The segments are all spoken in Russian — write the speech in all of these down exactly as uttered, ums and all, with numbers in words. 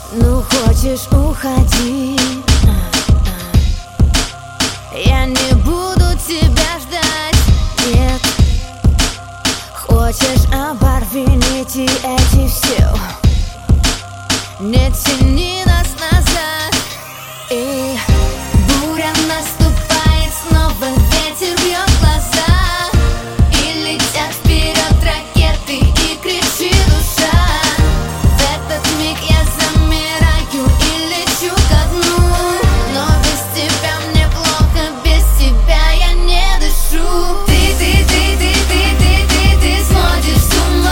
Ну хочешь, уходи, я не буду тебя ждать, нет. Хочешь, оборви нити эти все, не тяни нас назад. И буря наступает, снова ветер бьет глаза, и летят вперед ракеты, и кричит душа. В этот миг я замираю и лечу ко дну, но без тебя мне плохо, без тебя я не дышу. Ты, ты, ты, ты, ты, ты, ты, ты сводишь с ума.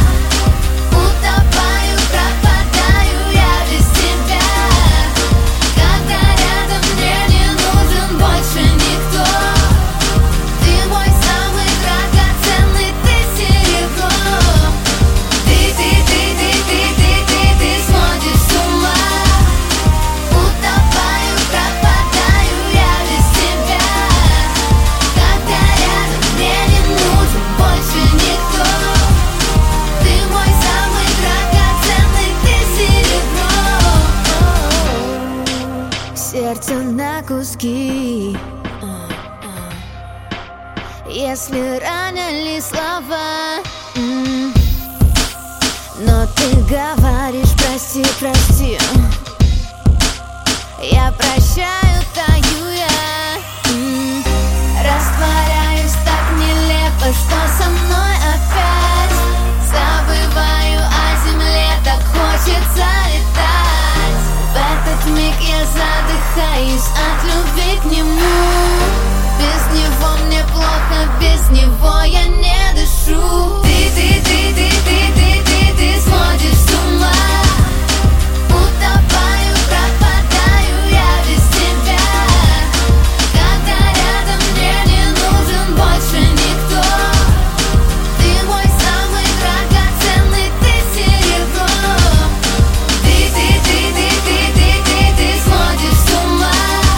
Утопаю, пропадаю я без тебя. Когда рядом мне не нужен больше никто. Ты мой самый драгоценный, ты серебро. Ты, ты, ты, ты, ты, ты, ты, ты сводишь с ума. Утопаю, пропадаю я без тебя. Когда рядом мне не нужен больше никто. Ты мой самый драгоценный, ты серебро. Сердце на куски, если ранили слова, м. но ты говоришь прости, прости. Я прощаю, таю я, м. растворяюсь так нелепо, что со мной опять. Забываю о земле, так хочется летать. В этот миг я задыхаюсь от любви к нему. Без него мне плохо, без него я не дышу. Ты, ты, ты, ты, ты, ты, ты, ты сводишь с ума. Утопаю, пропадаю я без тебя. Когда рядом мне не нужен больше никто. Ты мой самый драгоценный, ты серебро. Ты, ты, ты, ты, ты, ты, ты, ты сводишь с ума.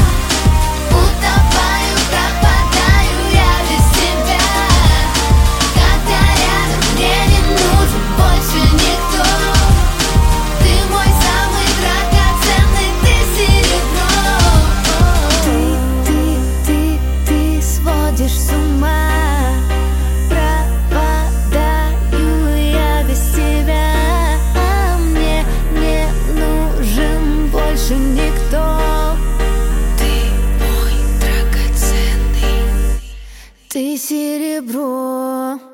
Утопаю, пропадаю я без тебя. Когда рядом мне не нужен больше никто. Ты мой самый драгоценный, ты серебро. Ты, ты, ты, ты сводишь с ума. Пропадаю я без тебя. А мне не нужен больше никто. Ты мой драгоценный, ты серебро.